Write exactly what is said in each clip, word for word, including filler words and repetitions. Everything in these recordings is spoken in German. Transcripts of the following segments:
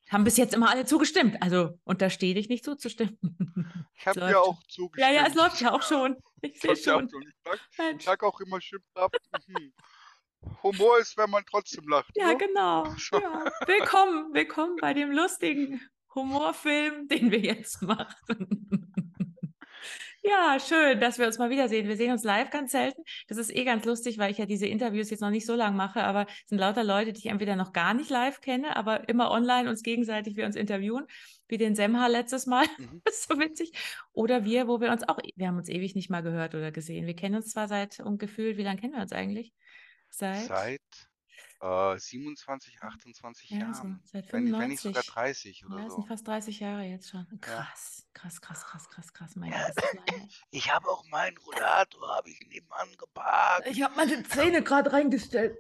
Haben bis jetzt immer alle zugestimmt. Also unterstehe dich nicht zuzustimmen. Ich Es habe dir läuft schon. auch Ja, ja, es zugestimmt. läuft ja auch schon. Ich Ich sehe habe dir auch schon. schon gesagt. Ich Mensch. sage auch immer schön brav, mhm. Humor ist, wenn man trotzdem lacht, Ja, ne? genau. So. Ja. Willkommen, willkommen bei dem lustigen Humorfilm, den wir jetzt machen. Ja, schön, dass wir uns mal wiedersehen. Wir sehen uns live ganz selten. Das ist eh ganz lustig, weil ich ja diese Interviews jetzt noch nicht so lang mache, aber es sind lauter Leute, die ich entweder noch gar nicht live kenne, aber immer online uns gegenseitig wir uns interviewen, wie den Semha letztes Mal. Mhm. Das ist so witzig. Oder wir, wo wir uns auch, wir haben uns ewig nicht mal gehört oder gesehen. Wir kennen uns zwar seit und gefühlt, wie lange kennen wir uns eigentlich? Seit, Seit äh, siebenundzwanzig, achtundzwanzig ja, so, Jahren. seit Wenn, wenn nicht sogar fünfundneunzig. dreißig oder Ja, das sind so. fast dreißig Jahre jetzt schon. Ja. Krass, krass, krass, krass, krass, krass. Mein Gott, Ja, ist das lange her. ich habe auch meinen Rollator, habe ich nebenan geparkt. Ich habe meine Zähne gerade reingestellt.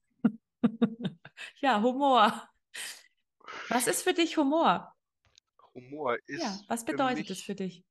Ja, Humor. Was ist für dich Humor? Humor Ja, ist was für bedeutet es für mich, dich?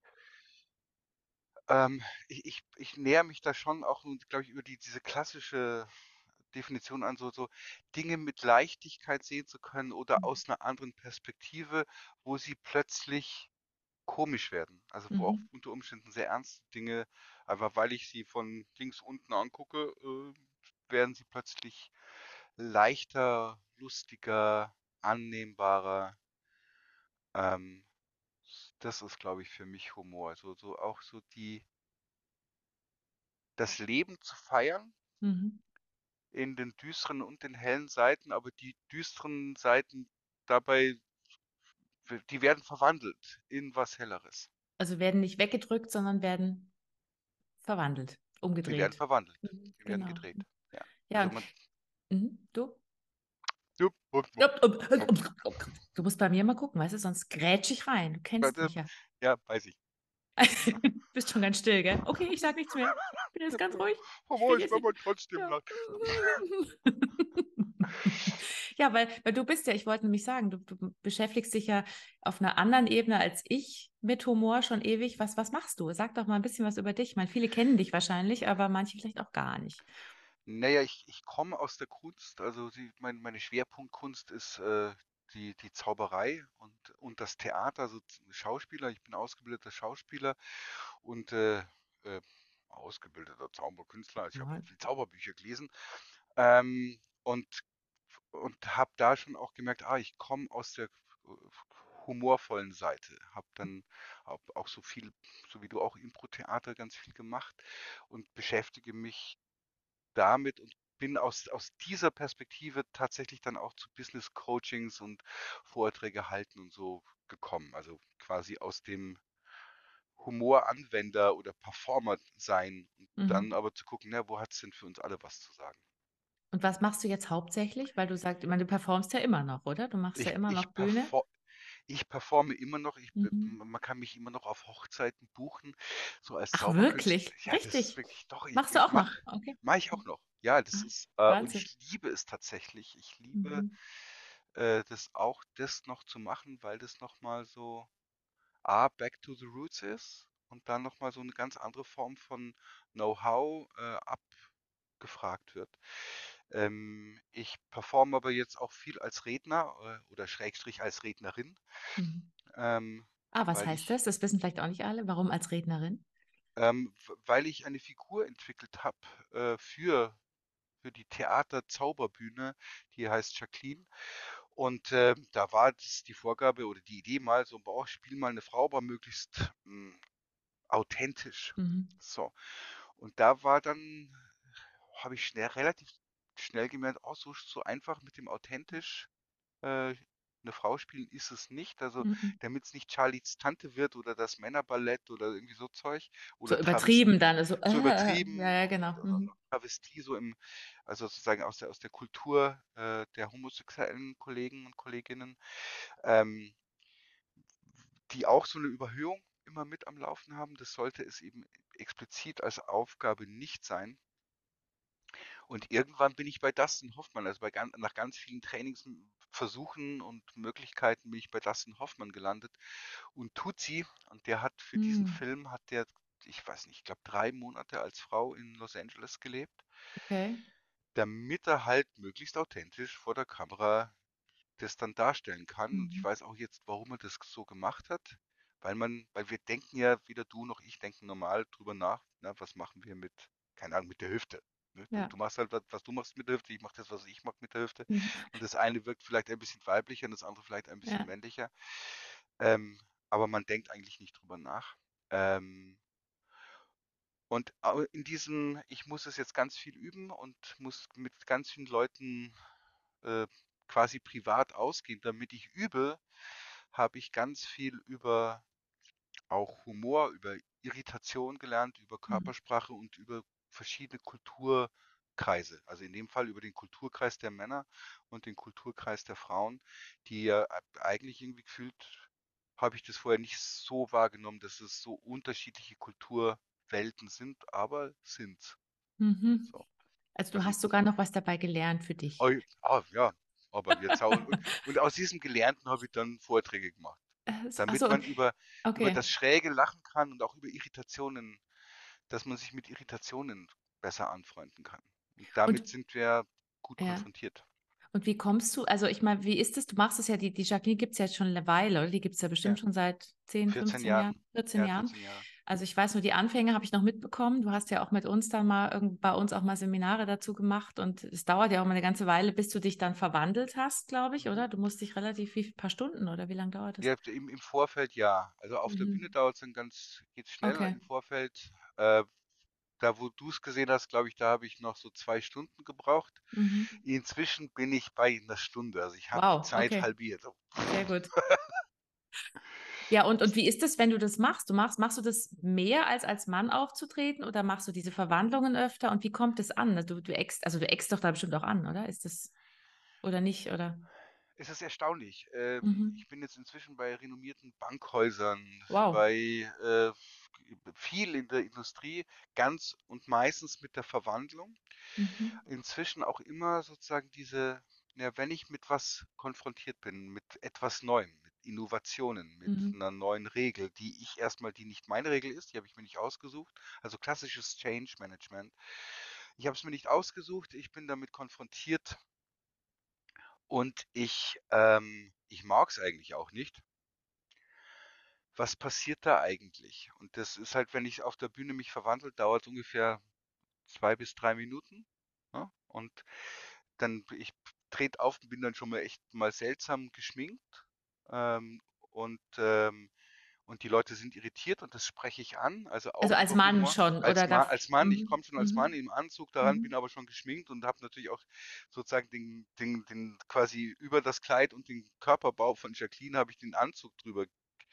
ähm, ich, ich, ich näher mich da schon auch, glaube ich, über die, diese klassische Definition an, so, so Dinge mit Leichtigkeit sehen zu können oder aus einer anderen Perspektive, wo sie plötzlich komisch werden. Also wo auch Mhm. unter Umständen sehr ernste Dinge, einfach weil ich sie von links unten angucke, äh, werden sie plötzlich leichter, lustiger, annehmbarer. Ähm, Das ist, glaube ich, für mich Humor. So, so auch so die, das Leben zu feiern Mhm. in den düsteren und den hellen Seiten, aber die düsteren Seiten dabei, die werden verwandelt in was Helleres. Also werden nicht weggedrückt, sondern werden verwandelt, Die werden umgedreht. verwandelt. Mhm. Die werden Genau. gedreht. Ja. Ja, Also und man. mhm. Du? Jupp, wupp, wupp, Jupp, jupp, wupp. jupp, jupp, jupp. Du musst bei mir mal gucken, weißt du, sonst grätsch ich rein. Du kennst mich ja. Ja, weiß ich. Bist schon ganz still, gell? Okay, ich sag nichts mehr. Bin jetzt ganz ruhig. Ich Humor kriege ist, jetzt wenn nicht. man trotzdem Ja. lacht. Ja, weil, weil du bist ja, ich wollte nämlich sagen, du, du beschäftigst dich ja auf einer anderen Ebene als ich mit Humor schon ewig. Was, was machst du? Sag doch mal ein bisschen was über dich. Ich meine, viele kennen dich wahrscheinlich, aber manche vielleicht auch gar nicht. Naja, ich, ich komme aus der Kunst, also die, mein, meine Schwerpunktkunst ist äh, die, die Zauberei und, und das Theater, also Schauspieler. Ich bin ausgebildeter Schauspieler und äh, äh, ausgebildeter Zauberkünstler. Also ich habe Ja. auch viel Zauberbücher gelesen ähm, und, und habe da schon auch gemerkt, ah, ich komme aus der äh, humorvollen Seite. Habe dann hab auch so viel, so wie du auch Impro-Theater ganz viel gemacht und beschäftige mich damit und bin aus, aus dieser Perspektive tatsächlich dann auch zu Business Coachings und Vorträge halten und so gekommen. Also quasi aus dem Humoranwender oder Performer sein und dann Mhm. aber zu gucken, na, wo hat es denn für uns alle was zu sagen? Und was machst du jetzt hauptsächlich? Weil du sagst, ich meine, du performst ja immer noch, oder? Du machst ja Ich, immer noch ich, Bühne. perfor ich performe immer noch, ich, Mhm. man kann mich immer noch auf Hochzeiten buchen, so als Ach, Zauberkünstler. wirklich? Ja, das ist Richtig? wirklich, doch, ich, Machst du ich auch mache, noch? Okay. mache ich auch noch. Ja, das Ah, ist, äh, und Wahnsinn. ich liebe es tatsächlich. Ich liebe Mhm. äh, das auch, das noch zu machen, weil das nochmal so, A, back to the roots ist und dann nochmal so eine ganz andere Form von Know-how äh, abgefragt wird. Ähm, ich performe aber jetzt auch viel als Redner äh, oder Schrägstrich als Rednerin, Mhm. ähm, Ah, was weil heißt das? ich, Das wissen vielleicht auch nicht alle. Warum als Rednerin? ähm, w- weil ich eine Figur entwickelt habe äh, für, für die Theater-Zauberbühne, die heißt Jacqueline. Und äh, da war das die Vorgabe oder die Idee mal so, boah, spiel mal eine Frau, aber möglichst mh, authentisch. Mhm. So. Und da war dann, habe ich schnell, relativ schnell gemerkt, oh, so, so einfach mit dem authentisch äh, eine Frau spielen ist es nicht. Also Mhm. damit es nicht Charlies Tante wird oder das Männerballett oder irgendwie so Zeug So oder Travestie, übertrieben dann. Also, so äh, ja, übertrieben ja, und, genau. und, und Mhm. Travestie so im, also sozusagen aus der, aus der Kultur äh, der homosexuellen Kollegen und Kolleginnen, ähm, die auch so eine Überhöhung immer mit am Laufen haben. Das sollte es eben explizit als Aufgabe nicht sein. Und irgendwann bin ich bei Dustin Hoffmann, also bei gan nach ganz vielen Trainingsversuchen und Möglichkeiten bin ich bei Dustin Hoffmann gelandet und Tutsi, und der hat für diesen Mhm. Film hat der, ich weiß nicht, ich glaube drei Monate als Frau in Los Angeles gelebt, Okay. damit er halt möglichst authentisch vor der Kamera das dann darstellen kann. Und ich Mhm. weiß auch jetzt, warum er das so gemacht hat. Weil man, weil wir denken ja, weder du noch ich denken normal drüber nach, na, was machen wir mit, keine Ahnung, mit der Hüfte. Ne? Du, Ja. du machst halt was, was du machst mit der Hüfte, ich mache das, was ich mache mit der Hüfte. Mhm. Und das eine wirkt vielleicht ein bisschen weiblicher und das andere vielleicht ein bisschen Ja. männlicher. Ähm, aber man denkt eigentlich nicht drüber nach. Ähm, und au- in diesem, ich muss es jetzt ganz viel üben und muss mit ganz vielen Leuten äh, quasi privat ausgehen, damit ich übe, habe ich ganz viel über auch Humor, über Irritation gelernt, über Mhm. Körpersprache und über verschiedene Kulturkreise. Also in dem Fall über den Kulturkreis der Männer und den Kulturkreis der Frauen, die ja eigentlich irgendwie gefühlt, habe ich das vorher nicht so wahrgenommen, dass es so unterschiedliche Kulturwelten sind, aber sind. Mhm. So. Also du Also hast sogar noch was dabei gelernt für dich. oh, ah, ja, aber jetzt auch, und, und aus diesem Gelernten habe ich dann Vorträge gemacht, damit Achso, man und über, über okay. das Schräge lachen kann und auch über Irritationen, dass man sich mit Irritationen besser anfreunden kann. Und Und damit sind wir gut ja. konfrontiert. Und wie kommst du, also ich meine, wie ist es? Du machst es ja, die, die Jacqueline gibt es ja jetzt schon eine Weile, oder? Die gibt es ja bestimmt Ja, schon seit zehn, vierzehn fünfzehn Jahren, Jahren. vierzehn Ja, Jahren. vierzehn Jahre. Also ich weiß nur, die Anfänge habe ich noch mitbekommen. Du hast ja auch mit uns dann mal irgend, bei uns auch mal Seminare dazu gemacht und es dauert ja auch mal eine ganze Weile, bis du dich dann verwandelt hast, glaube ich, Mhm. oder? Du musst dich relativ wie paar Stunden oder wie lange dauert das? Ja, im, im Vorfeld ja. Also auf der Bühne Mhm. dauert es dann ganz, geht's schnell Okay. im Vorfeld. Äh, da, wo du es gesehen hast, glaube ich, da habe ich noch so zwei Stunden gebraucht. Mhm. Inzwischen bin ich bei einer Stunde. Also ich habe die Wow, Zeit okay. halbiert. So. Sehr gut. Ja, und, und wie ist es, wenn du das machst? Du machst, machst du das mehr als als Mann aufzutreten oder machst du diese Verwandlungen öfter? Und wie kommt es an? Also du, du eckst, also du eckst doch da bestimmt auch an, oder? Ist das oder nicht, oder? Es ist erstaunlich. Ähm, Mhm. ich bin jetzt inzwischen bei renommierten Bankhäusern, Wow. bei äh, viel in der Industrie, ganz und meistens mit der Verwandlung. Mhm. Inzwischen auch immer sozusagen diese, ja, wenn ich mit was konfrontiert bin, mit etwas Neuem, mit Innovationen, mit Mhm. einer neuen Regel, die ich erstmal, die nicht meine Regel ist, die habe ich mir nicht ausgesucht, also klassisches Change Management. Ich habe es mir nicht ausgesucht, ich bin damit konfrontiert und ich, ähm, ich mag es eigentlich auch nicht. Was passiert da eigentlich? Und das ist halt, wenn ich auf der Bühne mich verwandelt, dauert es ungefähr zwei bis drei Minuten. Ne? Und dann, ich trete auf und bin dann schon mal echt mal seltsam geschminkt. Ähm, und, ähm, und die Leute sind irritiert und das spreche ich an, also Also auch als über Mann Humor. schon Als oder Ma darf. als Mann, ich Mhm. komme schon als Mann Mhm. im Anzug daran, bin Mhm. aber schon geschminkt und habe natürlich auch sozusagen den, den, den quasi über das Kleid und den Körperbau von Jacqueline habe ich den Anzug drüber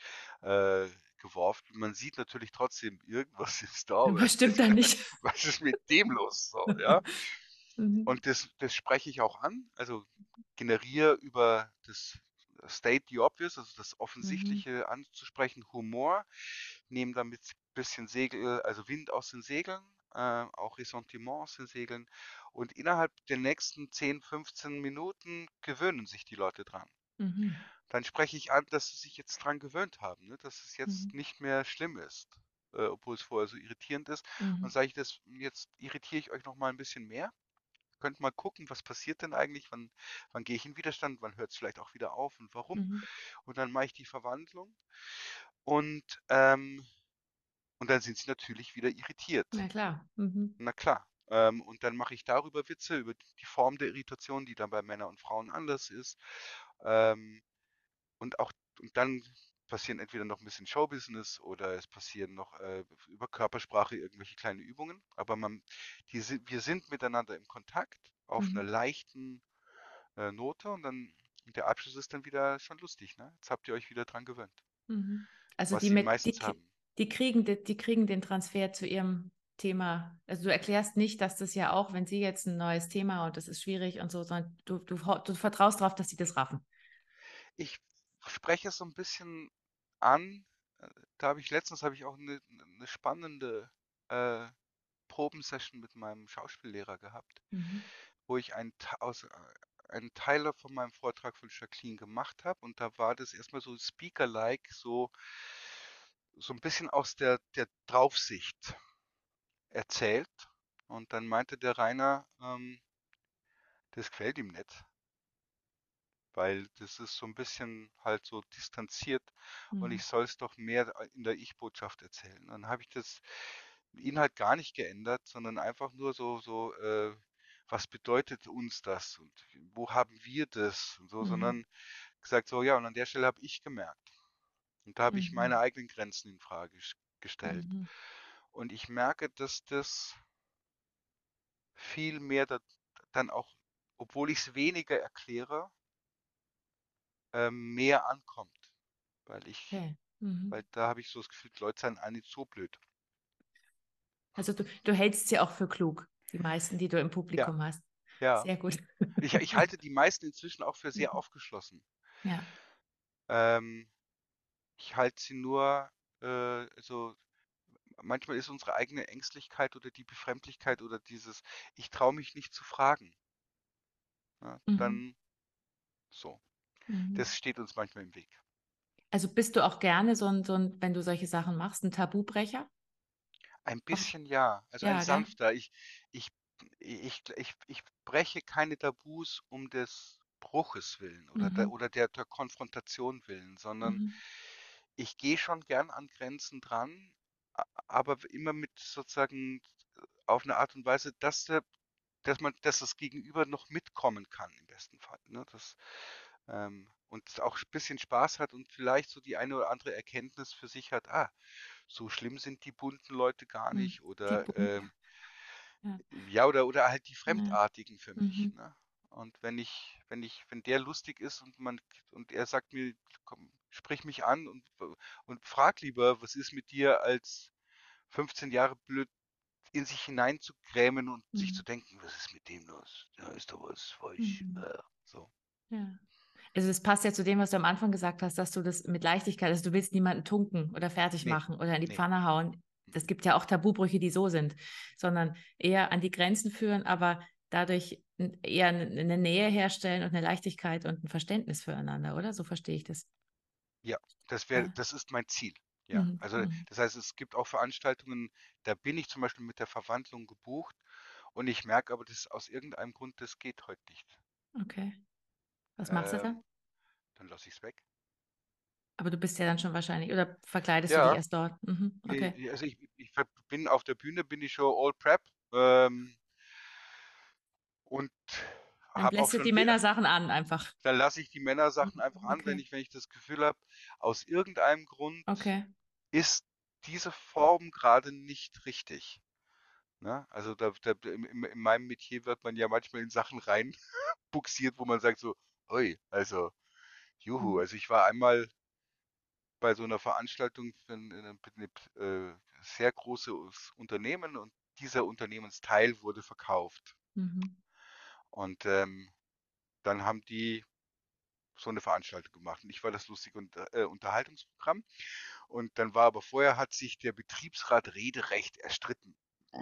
äh, geworfen. Man sieht natürlich trotzdem, irgendwas ist da, aber Was stimmt das da kann, nicht? was ist mit dem los? So, ja? Mhm. Und das, das spreche ich auch an, also generiere über das State the Obvious, also das Mhm. Offensichtliche anzusprechen, Humor, nehme damit ein bisschen Segel, also Wind aus den Segeln, äh, auch Ressentiment aus den Segeln. Und innerhalb der nächsten zehn, fünfzehn Minuten gewöhnen sich die Leute dran. Mhm. Dann spreche ich an, dass sie sich jetzt dran gewöhnt haben, ne? Dass es Mhm. jetzt nicht mehr schlimm ist, äh, obwohl es vorher so irritierend ist. Und Mhm. sage ich das, jetzt irritiere ich euch noch mal ein bisschen mehr. Könnt mal gucken, was passiert denn eigentlich, wann, wann gehe ich in Widerstand, wann hört es vielleicht auch wieder auf und warum. Mhm. Und dann mache ich die Verwandlung und, ähm, und dann sind sie natürlich wieder irritiert. Na klar. Mhm. Na klar. Ähm, und dann mache ich darüber Witze, über die Form der Irritation, die dann bei Männern und Frauen anders ist. Ähm, Und auch und dann passieren entweder noch ein bisschen Showbusiness oder es passieren noch, äh, über Körpersprache irgendwelche kleine Übungen, aber man die sind wir sind miteinander im Kontakt auf Mhm. einer leichten, äh, Note und dann der Abschluss ist dann wieder schon lustig, ne? Jetzt habt ihr euch wieder dran gewöhnt, Mhm. Also was die sie mit, die, meistens k- haben. die kriegen, die, die kriegen den Transfer zu ihrem Thema. Also du erklärst nicht, dass das ja auch, wenn sie jetzt ein neues Thema und das ist schwierig und so, sondern du, du, du vertraust darauf, dass sie das raffen. Ich spreche es so ein bisschen an, äh, da habe ich letztens habe ich auch eine 'ne spannende, äh, Probensession mit meinem Schauspiellehrer gehabt. Mhm. Wo ich einen, Te- aus, äh, einen Teil von meinem Vortrag von Jacqueline gemacht habe. Und da war das erstmal so Speaker-like, so, so ein bisschen aus der, der Draufsicht erzählt. Und dann meinte der Rainer, ähm, das gefällt ihm nicht. weil das ist so ein bisschen halt so distanziert und Mhm. ich soll es doch mehr in der Ich-Botschaft erzählen. Dann habe ich das Inhalt gar nicht geändert, sondern einfach nur so, so, äh, was bedeutet uns das und wo haben wir das und so, Mhm. sondern gesagt so, ja, und an der Stelle habe ich gemerkt. Und da habe ich Mhm. meine eigenen Grenzen in Frage ges- gestellt. Mhm. Und ich merke, dass das viel mehr da, dann auch, obwohl ich es weniger erkläre, ähm, mehr ankommt. Weil ich, Okay. Mhm. weil da habe ich so das Gefühl, die Leute sind auch nicht so blöd. Also du, du hältst sie auch für klug, die meisten, die du im Ja, Publikum hast. ja. Sehr gut. Ich, ich halte die meisten inzwischen auch für sehr Mhm. aufgeschlossen. Ja. Ähm, ich halte sie nur, äh, so, manchmal ist unsere eigene Ängstlichkeit oder die Befremdlichkeit oder dieses, ich traue mich nicht zu fragen. Ja, Mhm. dann so. Mhm. Das steht uns manchmal im Weg. Also bist du auch gerne so ein, so ein, wenn du solche Sachen machst, ein Tabubrecher? Ein Auch, bisschen ja, also ein ja, gell? sanfter. Ich, ich, ich, ich, ich breche keine Tabus um des Bruches willen oder der, Mhm. oder der, der Konfrontation willen, sondern Mhm. ich gehe schon gern an Grenzen dran, a- aber immer mit sozusagen auf eine Art und Weise, dass der, dass man, dass das Gegenüber noch mitkommen kann im besten Fall. Ne? Das, ähm, und auch ein bisschen Spaß hat und vielleicht so die eine oder andere Erkenntnis für sich hat, ah, so schlimm sind die bunten Leute gar Mhm. nicht Die oder Bund. ähm, Ja. ja, oder oder halt die Ja. Fremdartigen für mich, Mhm. ne? Und wenn ich wenn ich wenn der lustig ist und man und er sagt mir: „Komm, sprich mich an und und frag lieber, was ist mit dir, als fünfzehn Jahre blöd in sich hineinzugrämen und sich zu Mhm. denken: „Was ist mit dem los? Da ist doch was falsch." Mhm. Äh, so. Ja. Also es passt ja zu dem, was du am Anfang gesagt hast, dass du das mit Leichtigkeit, also du willst niemanden tunken oder fertig Ne, machen oder in die ne. Pfanne hauen. Das Mhm. gibt ja auch Tabubrüche, die so sind, sondern eher an die Grenzen führen, aber dadurch eher eine Nähe herstellen und eine Leichtigkeit und ein Verständnis füreinander, oder? So verstehe ich das. Ja, das wäre Ja. das ist mein Ziel. Ja, Mhm. also Mhm. das heißt, es gibt auch Veranstaltungen, da bin ich zum Beispiel mit der Verwandlung gebucht und ich merke aber, dass aus irgendeinem Grund, das geht heute nicht. Okay. Was machst du da? Ähm, dann lasse ich es weg. Aber du bist ja dann schon wahrscheinlich, oder verkleidest du dich Ja, erst dort? Mhm. Okay. äh, also ich, ich ver- bin auf der Bühne, bin ich schon all prep ähm, und Dann habe auch lässt du schon, die wi- Männersachen an einfach. dann lasse ich die Männersachen Mhm. einfach an, wenn Okay. ich, wenn ich das Gefühl habe, aus irgendeinem Grund Okay. ist diese Form gerade nicht richtig. Ne? Also da, da, in, in in meinem Metier wird man ja manchmal in Sachen rein buxiert, wo man sagt so, ui, also, juhu, Mhm. also ich war einmal bei so einer Veranstaltung für ein, ein, ein äh, sehr großes Unternehmen und dieser Unternehmensteil wurde verkauft. Mhm. Und ähm, dann haben die so eine Veranstaltung gemacht und ich war das lustige Unter äh, Unterhaltungsprogramm und dann war aber vorher hat sich der Betriebsrat regelrecht erstritten.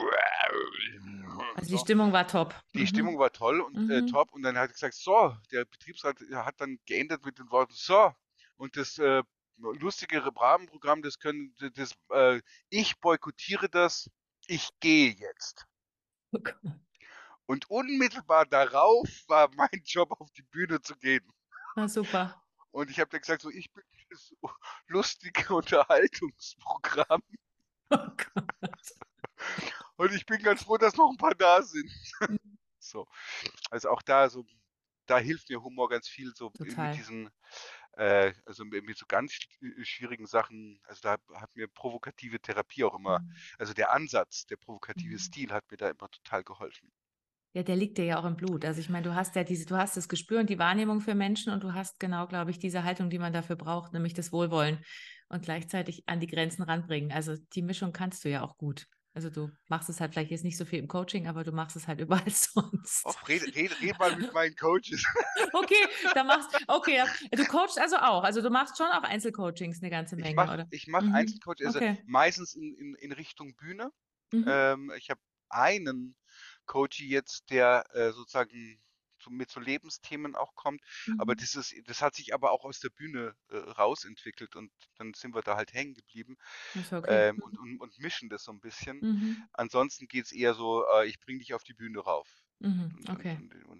Also die So. Stimmung war top. Die Stimmung Mhm. war toll und äh, Mhm. top und dann hat er gesagt, so, der Betriebsrat hat dann geändert mit den Worten, so, und das äh, lustige Rahmenprogramm, das können, das, äh, ich boykottiere das, ich gehe jetzt. Oh Gott. Und unmittelbar darauf war mein Job, auf die Bühne zu gehen. Na super. Und ich habe dann gesagt, so, ich bin das lustige Unterhaltungsprogramm Oh Gott. und ich bin ganz froh, dass noch ein paar da sind. So, also auch da so, da hilft mir Humor ganz viel, so mit Total. diesen, äh, also mit, mit so ganz sch- schwierigen Sachen, also da hat mir provokative Therapie auch immer, Mhm. also der Ansatz, der provokative Mhm. Stil hat mir da immer total geholfen. Ja, der liegt dir ja auch im Blut. Also ich meine, du hast ja diese, du hast das Gespür und die Wahrnehmung für Menschen und du hast genau, glaube ich, diese Haltung, die man dafür braucht, nämlich das Wohlwollen und gleichzeitig an die Grenzen ranbringen. Also die Mischung kannst du ja auch gut. Also du machst es halt vielleicht jetzt nicht so viel im Coaching, aber du machst es halt überall sonst. Och, red, red, red mal mit meinen Coaches. Okay, da machst, okay, ja. Du coachst also auch. Also du machst schon auch Einzelcoachings eine ganze Ich Menge, mache oder? ich mach Mhm. Einzelcoaching, also Okay. meistens in, in, in Richtung Bühne. Mhm. Ähm, ich habe einen Coach jetzt, der äh, sozusagen so mit so Lebensthemen auch kommt. Aber Mhm. das ist, das hat sich aber auch aus der Bühne äh, rausentwickelt und dann sind wir da halt hängen geblieben Ist ja okay. ähm, und, und, und mischen das so ein bisschen. Mhm. Ansonsten geht es eher so, äh, ich bringe dich auf die Bühne rauf. Mhm. Und, und, Okay. und, und,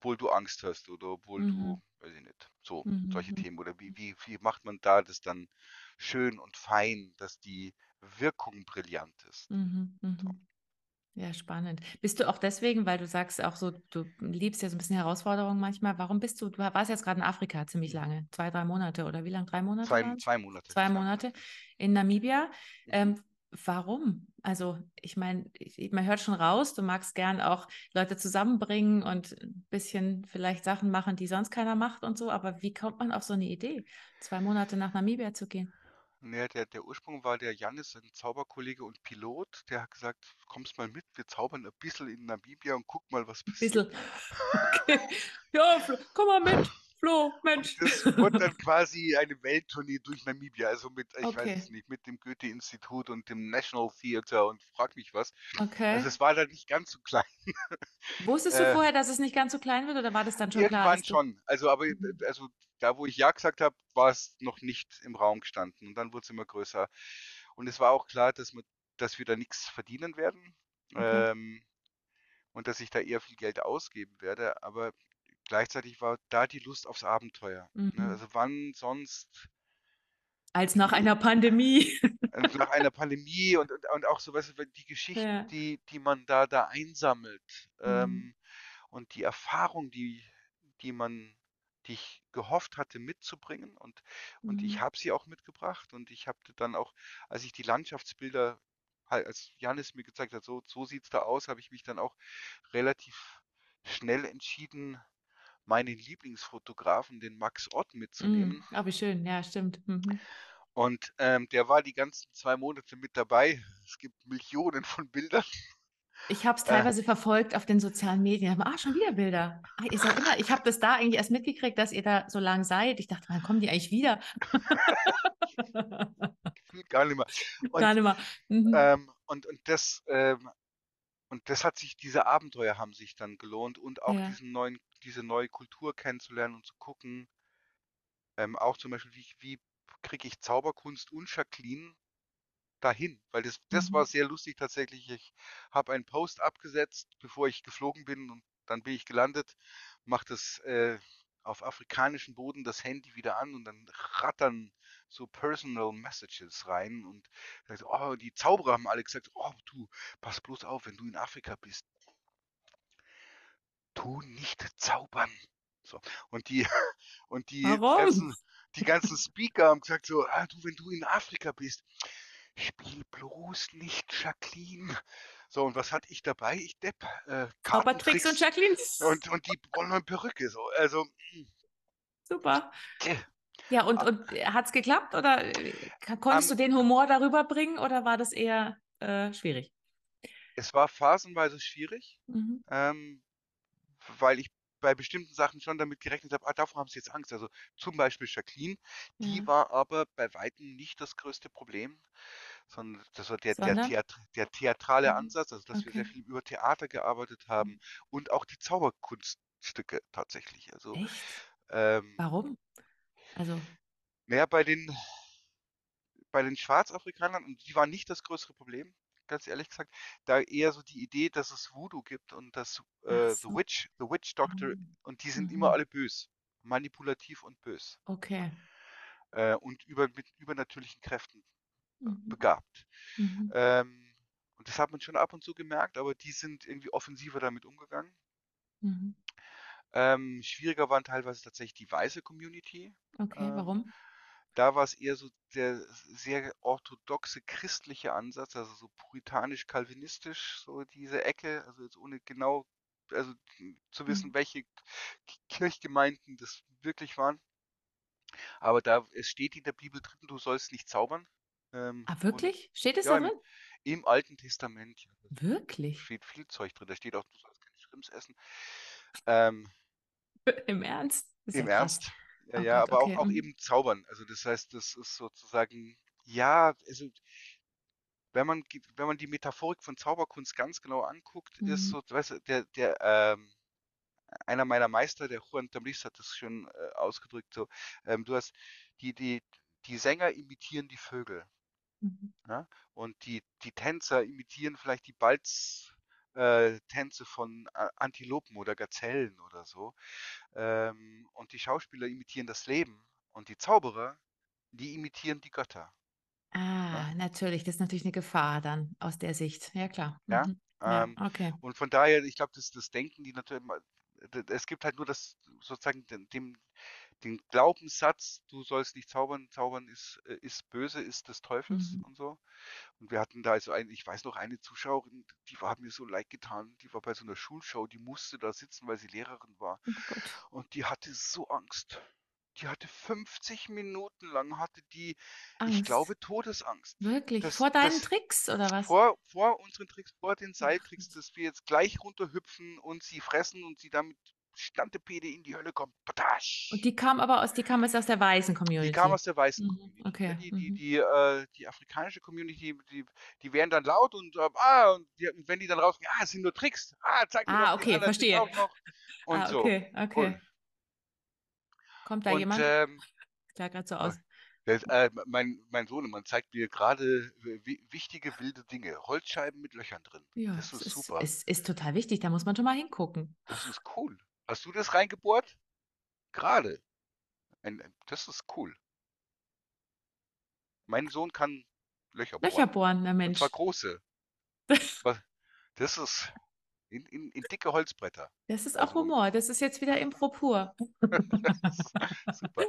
obwohl du Angst hast oder obwohl du, Mhm. weiß ich nicht, so, Mhm. solche Mhm. Themen. Oder wie, wie, wie macht man da das dann schön und fein, dass die Wirkung brillant ist? Mhm. So. Mhm. Ja, spannend. Bist du auch deswegen, weil du sagst auch so, du liebst ja so ein bisschen Herausforderungen manchmal. Warum bist du, du warst jetzt gerade in Afrika ziemlich Mhm. lange, zwei, drei Monate oder wie lang? Drei Monate Zwei, waren es? zwei Monate, Zwei zwei Monate Monate. in Namibia. Mhm. Ähm, warum? Also, ich meine, ich- man hört schon raus, du magst gern auch Leute zusammenbringen und ein bisschen vielleicht Sachen machen, die sonst keiner macht und so. Aber wie kommt man auf so eine Idee, zwei Monate nach Namibia zu gehen? Ne, der, der Ursprung war der Jannis, ein Zauberkollege und Pilot, der hat gesagt, kommst mal mit, wir zaubern ein bisschen in Namibia und guck mal, was Ein passiert. bisschen. Okay. Ja, Flo, komm mal mit. Flo, Und Mensch. das wurde dann quasi eine Welttournee durch Namibia, also mit, ich weiß es Okay, nicht, mit dem Goethe-Institut und dem National Theatre und frag mich was. Also okay. es war dann nicht ganz so klein. Wusstest du Äh, vorher, dass es nicht ganz so klein wird oder war das dann schon klar, Irgendwann dass du... schon. Also, aber äh, Mhm. also da, wo ich ja gesagt habe, war es noch nicht im Raum gestanden. Und dann wurde es immer größer. Und es war auch klar, dass wir, dass wir da nichts verdienen werden. Okay. Ähm, und dass ich da eher viel Geld ausgeben werde. Aber gleichzeitig war da die Lust aufs Abenteuer. Ne? Mhm. Also wann sonst Als nach die, einer Pandemie. äh, nach einer Pandemie und, und, und auch so, weißt du, die Geschichten, Ja. die, die man da, da einsammelt, Mhm. ähm, und die Erfahrung, die, die man, die ich gehofft hatte mitzubringen und, und ich Mhm. habe sie auch mitgebracht und ich habe dann auch, als ich die Landschaftsbilder, halt, als Janis mir gezeigt hat, so, so sieht's da aus, habe ich mich dann auch relativ schnell entschieden, meinen Lieblingsfotografen, den Max Ott, Mhm. mitzunehmen. Oh, wie schön. Ja, stimmt. Mhm. Und ähm, der war die ganzen zwei Monate mit dabei. Es gibt Millionen von Bildern. Ich habe es Äh, teilweise verfolgt auf den sozialen Medien. Ah, schon wieder Bilder. Ah, ihr seid immer, ich habe das da eigentlich erst mitgekriegt, dass ihr da so lang seid. Ich dachte, wann kommen die eigentlich wieder? Gefühlt gar nicht mehr. Gar Und, nicht mal. Mhm. ähm, und, und das, ähm, und das hat sich, diese Abenteuer haben sich dann gelohnt und auch Ja. diesen neuen, diese neue Kultur kennenzulernen und zu gucken, ähm, auch zum Beispiel, wie, wie kriege ich Zauberkunst und Jacqueline dahin? Weil das, das war Mhm. sehr lustig tatsächlich. Ich habe einen Post abgesetzt, bevor ich geflogen bin und dann bin ich gelandet, mache das äh, auf afrikanischem Boden das Handy wieder an und dann rattern so Personal Messages rein und sagt, oh, die Zauberer haben alle gesagt, oh du, pass bloß auf, wenn du in Afrika bist, tu nicht zaubern. So. Und die, und die Warum? ganzen, die ganzen Speaker haben gesagt so, ah, du, wenn du in Afrika bist, spiel bloß nicht Jacqueline. So, und was hatte ich dabei? Ich Depp, äh, Zaubertricks und Kartentricks Jacqueline. und, und die wollen eine Perücke. So. Also, Super. äh, Ja, und, und hat es geklappt oder äh, konntest am, du den Humor darüber bringen oder war das eher äh, schwierig? es war phasenweise schwierig, Mhm. ähm, weil ich bei bestimmten Sachen schon damit gerechnet habe, ah, davor haben sie jetzt Angst. Also zum Beispiel Jacqueline, die Ja. war aber bei weitem nicht das größte Problem, sondern das war der, der, Sondern? Theat der theatrale Mhm. Ansatz, also dass wir sehr Okay. viel über Theater gearbeitet haben und auch die Zauberkunststücke tatsächlich. Also Echt? ähm, Warum? Also, naja, bei den, bei den Schwarzafrikanern, und die waren nicht das größere Problem, ganz ehrlich gesagt, da eher so die Idee, dass es Voodoo gibt und dass ach äh, The so. Witch, The Witch Ah. Doctor, und die sind immer Mhm. alle bös, manipulativ und bös, Okay. äh, und über, mit übernatürlichen Kräften äh, Mhm. begabt. Mhm. Ähm, und das hat man schon ab und zu gemerkt, aber die sind irgendwie offensiver damit umgegangen. Mhm. Ähm, schwieriger waren teilweise tatsächlich die weiße Community. Okay, Ähm, warum? Da war es eher so der sehr orthodoxe christliche Ansatz, also so puritanisch-kalvinistisch, so diese Ecke, also jetzt ohne genau, also zu wissen, Mhm. welche K- Kirchgemeinden das wirklich waren. Aber da, es steht in der Bibel drin, du sollst nicht zaubern. Ähm, Ah, und wirklich? Steht es ja, da im, drin? im Alten Testament, ja, da Wirklich? steht viel Zeug drin. Da steht auch, du sollst keine Schrimps essen. Ähm, Im Ernst? Das ist Im ja krass. Ernst? Ja, Oh ja, Gott, aber auch, okay. auch Mhm. eben zaubern. Also das heißt, das ist sozusagen, ja, also wenn man, ge- wenn man die Metaphorik von Zauberkunst ganz genau anguckt, ist Mhm. so, weißt du, der, der, ähm, einer meiner Meister, der Juan Tamris, hat das schön äh, ausgedrückt, so, ähm, du hast, die, die, die Sänger imitieren die Vögel, Mhm. ja? Und die, die Tänzer imitieren vielleicht die Balz, äh, Tänze von A Antilopen oder Gazellen oder so. Ähm, und die Schauspieler imitieren das Leben und die Zauberer, die imitieren die Götter, ne? Ah, natürlich, das ist natürlich eine Gefahr dann aus der Sicht. Ja klar. Ja? Mhm. Ja, Ähm, okay. und von daher, ich glaube, das das denken die natürlich immer d es gibt halt nur das sozusagen den dem den Glaubenssatz: „Du sollst nicht zaubern, zaubern ist äh, ist böse, ist des Teufels“ Mhm. und so. Und wir hatten da also ein ich weiß noch, eine Zuschauerin, die war hat mir so leid getan, die war bei so einer Schulshow, die musste da sitzen, weil sie Lehrerin war. Oh Gott. Und die hatte so Angst. Die hatte fünfzig Minuten lang hatte die, ich Angst. glaube, Todesangst. Wirklich? Das Vor deinen das Tricks oder was? vor vor unseren Tricks, vor den Ach Seiltricks, Gott. dass wir jetzt gleich runterhüpfen und sie fressen und sie damit Stantepede in die Hölle kommt. Und Patasch. die kam aber aus die kam jetzt aus der weißen Die kam Community? aus der weißen Mhm. Community, ne? Okay. Die die Mhm. die, äh die afrikanische Community, die die werden dann laut und, äh, ah, und die wenn die dann rausgehen: „Ah, es sind nur Tricks. Ah, zeig mir noch Ah, den okay, anderen Trick verstehe. auch noch“ und Ah, so. okay, Cool. okay. Kommt da Und, jemand? ähm Sah grad so oh, aus. das, äh, mein mein Sohnemann zeigt mir gerade wi wichtige wilde Dinge. Holzscheiben mit Löchern drin. Ja, Das es ist ist super. es ist total wichtig, da muss man schon mal hingucken. Das ist cool. Hast du das reingebohrt? Gerade. Ein ein das ist cool. Mein Sohn kann Löcher Löcher bohren. bohren, na Und zwar Mensch. große. Was das ist in in in dicke Holzbretter. Das ist auch Also, Humor. Das ist jetzt wieder Impro pur. das ist super.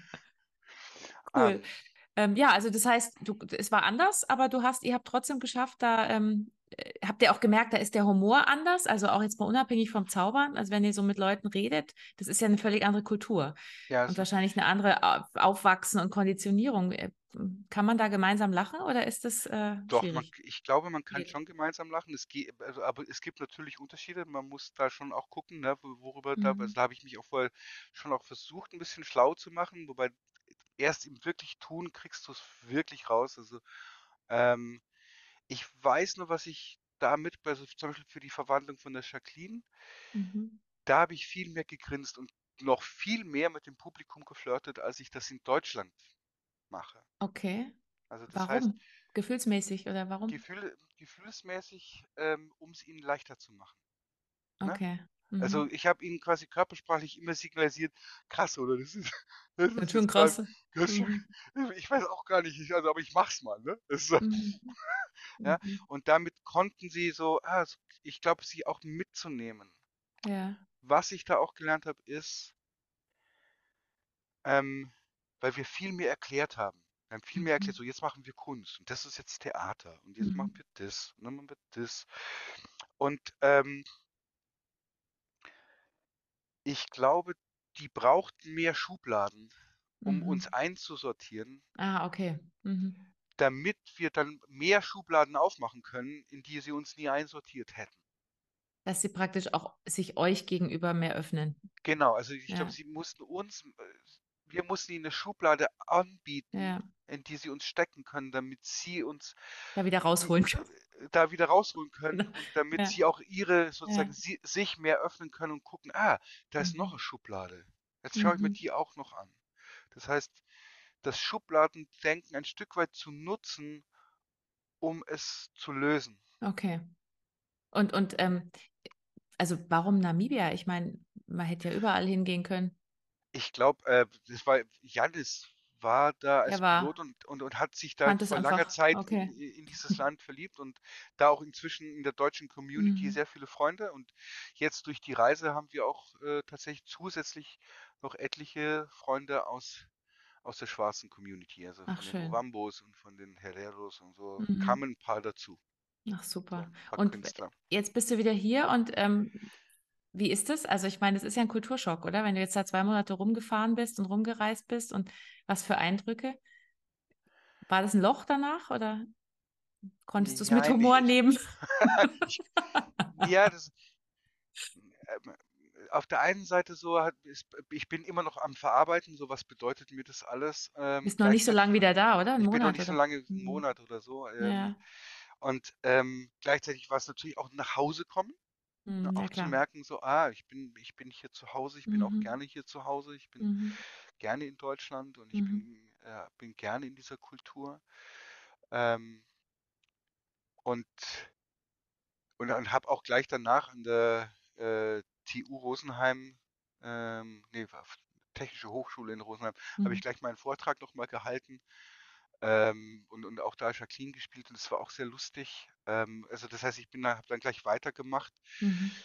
Cool. Ähm, Ähm, ja, also das heißt, du, es war anders, aber du hast, ihr habt trotzdem geschafft, da ähm, äh, habt ihr auch gemerkt, da ist der Humor anders, also auch jetzt mal unabhängig vom Zaubern. Also wenn ihr so mit Leuten redet, das ist ja eine völlig andere Kultur ja, und es wahrscheinlich eine andere Au- Aufwachsen und Konditionierung. Äh, Kann man da gemeinsam lachen oder ist das äh, doch, man schwierig? ich glaube, man kann Schwierig. schon gemeinsam lachen. Es geht, also, aber es gibt natürlich Unterschiede. Man muss da schon auch gucken, ne, wo worüber da also, Mhm. da habe ich mich auch vorher schon auch versucht, ein bisschen schlau zu machen, wobei erst im wirklich Tun kriegst du es wirklich raus. Also, ähm, ich weiß nur, was ich damit bei so zum Beispiel für die Verwandlung von der Jacqueline, Mhm. da habe ich viel mehr gegrinst und noch viel mehr mit dem Publikum geflirtet, als ich das in Deutschland mache. Okay. Also, das heißt, Warum? Gefühlsmäßig oder warum? Gefühl gefühlsmäßig, ähm, um es ihnen leichter zu machen, ne? Okay. Also, Mhm. ich habe ihnen quasi körpersprachlich immer signalisiert: „Krass, oder? Das ist das Ganz ist schön jetzt gerade krass. das ist schon Mhm. ich weiß auch gar nicht, ich also, aber ich mache es mal, ne?“ Das ist so, Mhm. ja? Mhm. Und damit konnten sie so, ah, s ich glaube, sie auch mitzunehmen. Ja. Was ich da auch gelernt habe, ist, ähm, weil wir viel mehr erklärt haben. Wir haben viel mehr erklärt, Mhm. so: „Jetzt machen wir Kunst und das ist jetzt Theater und jetzt Mhm. machen wir das und dann machen wir das.“ Und, ähm ich glaube, die brauchten mehr Schubladen, um uns Mhm. einzusortieren, Ah, okay. Mhm. damit wir dann mehr Schubladen aufmachen können, in die sie uns nie einsortiert hätten. Dass sie praktisch auch sich euch gegenüber mehr öffnen. Genau, also ich glaube, Ja, sie mussten uns äh, wir mussten ihnen 'ne Schublade anbieten, ja. in die sie uns stecken können, damit sie uns Da wieder die rausholen. äh, da wieder rausholen können Genau. und damit Ja, sie auch ihre sozusagen ja. sie sich mehr öffnen können und gucken: „Ah, da ist noch Mhm. 'ne Schublade. Jetzt schaue ich mir Mhm. die auch noch an.“ Das heißt, das Schubladendenken ein Stück weit zu nutzen, um es zu lösen. Okay. Und und, ähm, also, warum Namibia? Ich meine, man hätte ja überall hingehen können. Ich glaube, äh, das war Jannis war da Er als Pilot war und und und hat sich da fand es vor langer einfach Zeit in okay. in dieses Land verliebt und da auch inzwischen in der deutschen Community Mhm. sehr viele Freunde. Und jetzt durch die Reise haben wir auch, äh, tatsächlich zusätzlich noch etliche Freunde aus aus der schwarzen Community, also Ach von den schön. Ovambos und von den Hereros und so, Mhm. kamen ein paar dazu, Ach so super. ein paar Und w Künstler. jetzt bist du wieder hier und, ähm, wie ist es? Also, ich meine, es ist ja ein Kulturschock, oder? Wenn du jetzt da zwei Monate rumgefahren bist und rumgereist bist und was für Eindrücke? War das ein Loch danach oder konntest du es mit Jein, ich Humor ich nehmen? ich ja, das ähm, auf der einen Seite so hat ist ich bin immer noch am Verarbeiten, so was bedeutet mir das alles? Ähm, Bist noch nicht so gleichzeitig lang wieder da, oder? 'N ich bin noch Monat, nicht so oder? lange, 'n Mhm. Monat oder so, ähm, Ja. und, ähm, gleichzeitig war's natürlich auch 'n nach Hause kommen, ne, Mhm, ja auch zu klar. merken, so: „Ah, ich bin ich bin hier zu Hause, ich bin auch Mhm. gerne hier zu Hause, ich bin Mhm. gerne in Deutschland und ich Mhm. bin äh, bin gerne in dieser Kultur.“ Ähm, und und dann habe auch gleich danach an der äh, T U Rosenheim, ähm, nee, war f- Technische Hochschule in Rosenheim, habe ich Mhm. gleich meinen Vortrag nochmal gehalten, ähm, und, und auch da Jacqueline gespielt und es war auch sehr lustig. Ähm, also das heißt, ich bin da, habe dann gleich weitergemacht Mhm.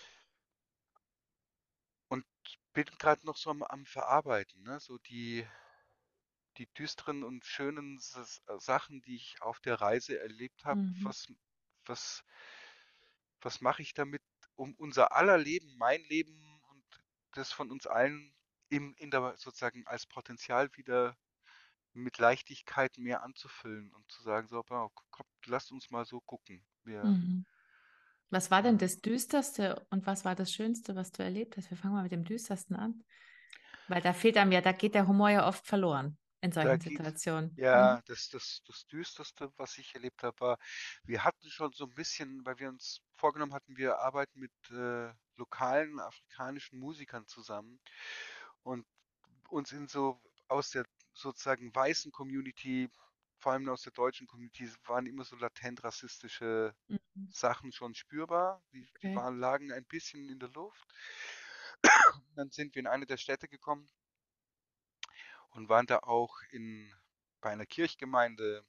und bin gerade noch so am, am Verarbeiten, ne? So die, die düsteren und schönen S- Sachen, die ich auf der Reise erlebt habe. Mhm. Was, was, was mache ich damit, um unser aller Leben, mein Leben und das von uns allen im, in der, sozusagen als Potenzial wieder mit Leichtigkeit mehr anzufüllen und zu sagen, so, komm, lasst uns mal so gucken. Wir, Mhm. Was war denn äh, das Düsterste und was war das Schönste, was du erlebt hast? Wir fangen mal mit dem Düstersten an. Weil da fehlt einem ja, da geht der Humor ja oft verloren in Da solchen geht, Situationen. Mhm. ja, das, das, das Düsterste, was ich erlebt habe, war, wir hatten schon so ein bisschen, weil wir uns vorgenommen hatten, wir arbeiten mit äh, lokalen afrikanischen Musikern zusammen und uns in so aus der sozusagen weißen Community, vor allem aus der deutschen Community, waren immer so latent rassistische Mhm. Sachen schon spürbar. Die, die Okay. waren, lagen ein bisschen in der Luft. Dann sind wir in eine der Städte gekommen und waren da auch in, bei einer Kirchgemeinde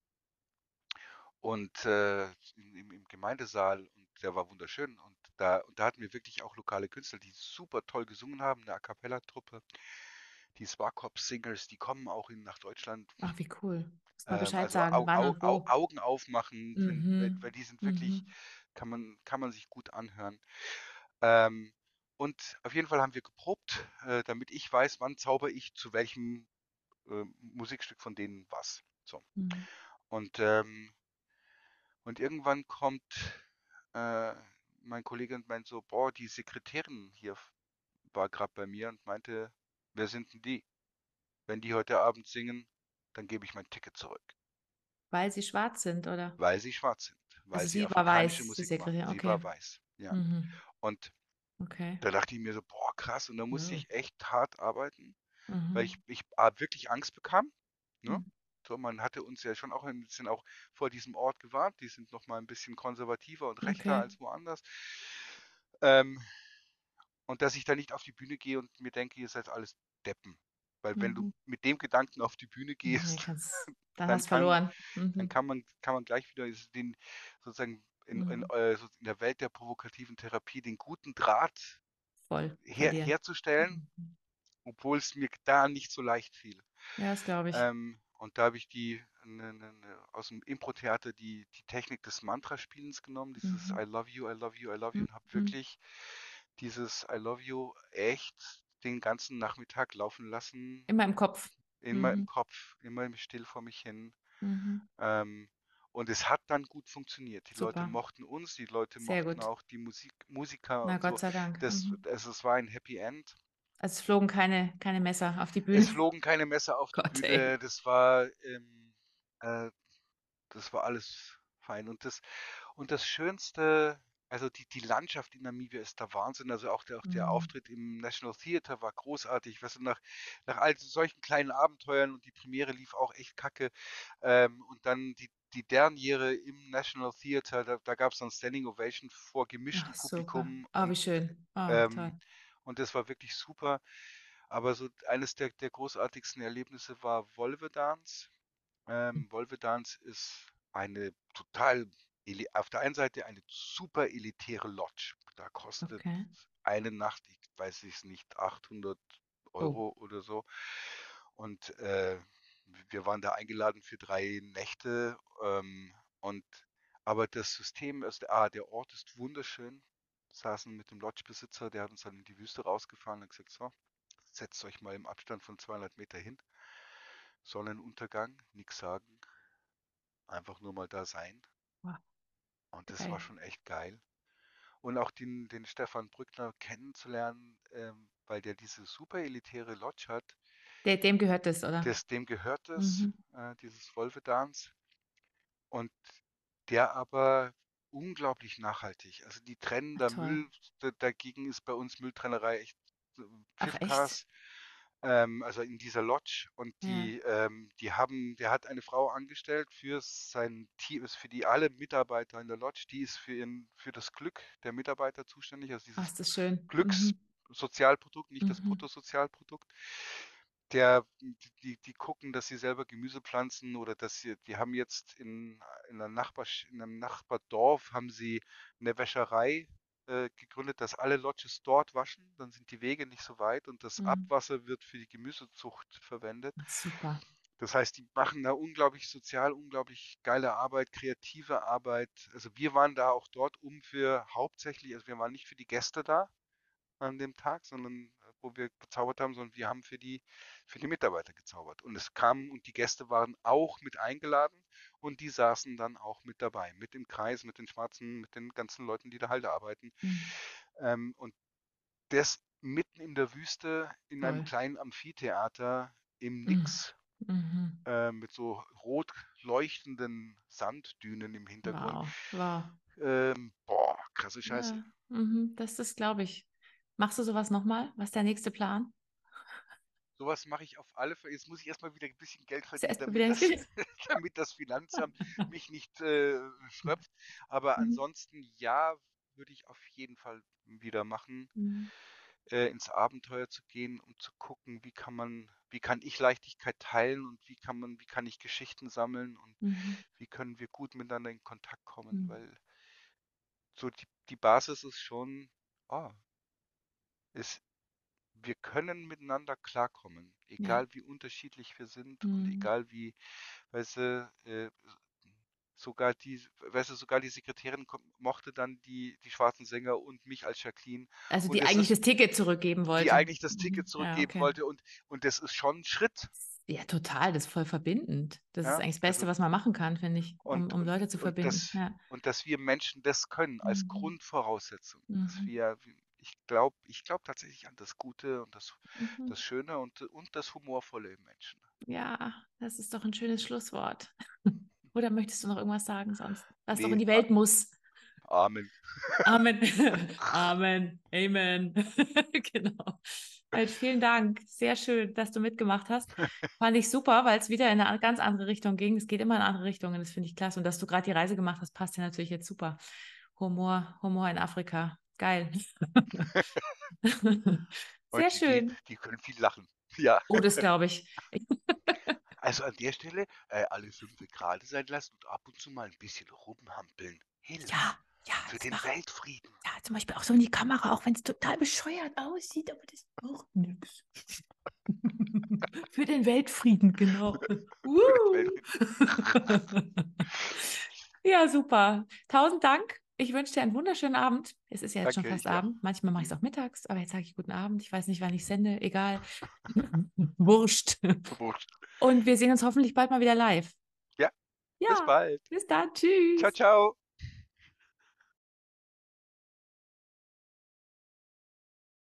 und äh, im, im Gemeindesaal und der war wunderschön und da, und da hatten wir wirklich auch lokale Künstler, die super toll gesungen haben, eine A cappella-Truppe, die Swakop Singers, die kommen auch in, nach Deutschland. Ach, wie cool. Muss mal Ähm, Bescheid also sagen, Au, wann Au, und Au, wo. Augen aufmachen, wenn, weil weil Mhm. die sind wirklich, Mhm. kann man, kann man sich gut anhören. Ähm, und auf jeden Fall haben wir geprobt, äh, damit ich weiß, wann zauber ich zu welchem äh, Musikstück von denen was. So. Mhm. Und ähm, Und irgendwann kommt äh, mein Kollege und meint so, boah, die Sekretärin hier war gerade bei mir und meinte, wer sind denn die? Wenn die heute Abend singen, dann gebe ich mein Ticket zurück. Weil sie schwarz sind, oder? Weil sie schwarz sind, weil Also sie sie war afrikanische weiß, die Musik machen. Sekretärin. Sie Okay. war weiß, ja. Mhm. Und Okay. da dachte ich mir so, boah, krass. Und da musste Ja. ich echt hart arbeiten, weil ich, Mhm. ich ah, wirklich Angst bekam. Ne? Mhm. So, man hatte uns ja schon auch ein bisschen auch vor diesem Ort gewarnt. Die sind noch mal ein bisschen konservativer und rechter Okay. als woanders. Ähm, Und dass ich da nicht auf die Bühne gehe und mir denke, ihr seid alles Deppen. Weil wenn du Mhm. mit dem Gedanken auf die Bühne Nee, gehst, kannst, dann dann hast kann, verloren. dann Mhm. kann man, kann man gleich wieder den, sozusagen in, in, Mhm. äh, so in der Welt der provokativen Therapie den guten Draht Voll her, verlieren. herzustellen, Mhm. obwohl es mir da nicht so leicht fiel. Ja, das glaube ich. Ähm, und da habe ich die ne, ne, ne, aus dem Impro-Theater die, die Technik des Mantraspielens genommen, dieses Mhm. I love you, I love you, I love you und habe Mhm. wirklich dieses I love you echt den ganzen Nachmittag laufen lassen, Immer im Kopf. immer im Mhm. Kopf, immer still vor mich hin. Mhm. Ähm, und es hat dann gut funktioniert. Die Leute Super. mochten uns, die Leute Sehr mochten gut. auch die Musik, Musiker Na und Gott so. sei Dank. Das, Mhm. also es war ein Happy End. Also es flogen keine, keine Messer auf die Es Bühne. flogen keine Messer auf die Gott, ey. Bühne. Das war, ähm, äh, das war alles fein. Und das, und das Schönste, also die, die Landschaft in Namibia ist der Wahnsinn. Also auch der, auch der Mhm. Auftritt im National Theatre war großartig. Weißt du, nach, nach all solchen kleinen Abenteuern und die Premiere lief auch echt kacke. Ähm, und dann die, die Derniere im National Theatre, da, da gab es dann Standing Ovation vor Ach, gemischtem super. Publikum Oh, wie und schön. Oh, toll. ähm, und das war wirklich super. Aber so eines der, der großartigsten Erlebnisse war Volvedance. Ähm, Volvedance ist eine total, eli- auf der einen Seite eine super elitäre Lodge. Da kostet Okay. eine Nacht, ich weiß es nicht, achthundert Oh. Euro oder so. Und äh, wir waren da eingeladen für drei Nächte. Ähm, und aber das System ist, ah, der Ort ist wunderschön. Saßen mit dem Lodgebesitzer, der hat uns dann in die Wüste rausgefahren und gesagt, so, setzt euch mal im Abstand von zweihundert Meter hin. Sonnenuntergang, nichts sagen, einfach nur mal da sein. Wow, Und das war geil. schon echt geil. Und auch den, den Stefan Brückner kennenzulernen, ähm, weil der diese super elitäre Lodge hat, De dem gehört es, oder? das, dem gehört es, Mhm. äh, dieses Wolvedans. Und der aber unglaublich nachhaltig. Also die trennen Ach, da toll. Müll, da- dagegen ist bei uns Mülltrennerei echt äh, Ach, echt? Pfiffkas. ähm, also in dieser Lodge. Und Ja. die, ähm, die haben, der hat eine Frau angestellt für sein Team, ist für die alle Mitarbeiter in der Lodge, die ist für ihren, für das Glück der Mitarbeiter zuständig, also Ach, dieses ist das schön. Mhm. Glückssozialprodukt, nicht das Mhm. Bruttosozialprodukt. Der, die, die gucken, dass sie selber Gemüse pflanzen oder dass sie, die haben jetzt in, in, einer Nachbarsch in einem Nachbardorf haben sie eine Wäscherei äh, gegründet, dass alle Lodges dort waschen, dann sind die Wege nicht so weit und das Mhm. Abwasser wird für die Gemüsezucht verwendet. Ach, super. Das heißt, die machen da unglaublich sozial, unglaublich geile Arbeit, kreative Arbeit. Also wir waren da auch dort, um für hauptsächlich, also wir waren nicht für die Gäste da an dem Tag, sondern äh, wo wir gezaubert haben, sondern wir haben für die, für die Mitarbeiter gezaubert. Und es kamen und die Gäste waren auch mit eingeladen und die saßen dann auch mit dabei, mit im Kreis, mit den Schwarzen, mit den ganzen Leuten, die da halt arbeiten. Mhm. Ähm, und das mitten in der Wüste in einem Toll. kleinen Amphitheater im Mhm. Nix Mhm. äh, mit so rot leuchtenden Sanddünen im Hintergrund. Wow. Wow. Ähm, boah, krasse Scheiße. Ja. Mhm. Das ist, glaube ich. Machst du sowas nochmal? Was ist der nächste Plan? Sowas mache ich auf alle Fälle. Jetzt muss ich erstmal wieder ein bisschen Geld Ist ja verdienen, erstmal wieder damit ins das, Gesicht. damit das Finanzamt mich nicht äh, schröpft. Aber Mhm. ansonsten, ja, würde ich auf jeden Fall wieder machen, Mhm. äh, ins Abenteuer zu gehen, um zu gucken, wie kann man, wie kann ich Leichtigkeit teilen und wie kann man, wie kann ich Geschichten sammeln und Mhm. wie können wir gut miteinander in Kontakt kommen, Mhm. weil so die, die Basis ist schon, ah, es, wir können miteinander klarkommen, Ja. egal wie unterschiedlich wir sind und Mhm. egal wie, weißt du, äh, sogar die, weißt du, sogar die Sekretärin ko- mochte dann die, die schwarzen Sänger und mich als Jacqueline. Also Und die es eigentlich ist, das Ticket zurückgeben die wollte. eigentlich das Ticket Mhm. Ja, zurückgeben okay. wollte und, und das ist schon ein Schritt, Ja, total. Das ist voll verbindend. Das ist ja, eigentlich das also Beste, was man machen kann, finde ich, um, und, um und, Leute zu und verbinden. das, Ja. und dass wir Menschen das können als Mhm. Grundvoraussetzung, dass Mhm. wir, ich glaube, ich glaube tatsächlich an das Gute und das, Mhm. das Schöne und, und das Humorvolle im Menschen. Ja, das ist doch ein schönes Schlusswort. Oder möchtest du noch irgendwas sagen sonst? Was doch in Nee, die a- Welt muss. Amen. Amen. Amen. Amen. Genau. Halt, vielen Dank. Sehr schön, dass du mitgemacht hast. Fand ich super, weil es wieder in eine ganz andere Richtung ging. Es geht immer in andere Richtungen. Das finde ich klasse. Und dass du gerade die Reise gemacht hast, passt dir natürlich jetzt super. Humor, Humor in Afrika. Geil. Sehr Und die, die, schön. die können viel lachen. Ja. Oh, das glaube ich. Also an der Stelle äh, alle fünf gerade sein lassen und ab und zu mal ein bisschen rumhampeln. Ja, Hilft ja, für das den mache Weltfrieden. ja, zum Beispiel auch so in die Kamera, auch wenn es total bescheuert aussieht, aber das macht nichts. Für den Weltfrieden, genau. Für den Woo! Weltfrieden. Ja, super. Tausend Dank. Ich wünsche dir einen wunderschönen Abend. Es ist ja jetzt schon Danke, fast ich auch. Abend. Manchmal mache ich es Mhm. auch mittags, aber jetzt sage ich guten Abend. Ich weiß nicht, wann ich sende. Egal. Wurscht. Wurscht. Und wir sehen uns hoffentlich bald mal wieder live. Ja, bis Ja, bald. bis dann. Ciao, Tschüss. ciao.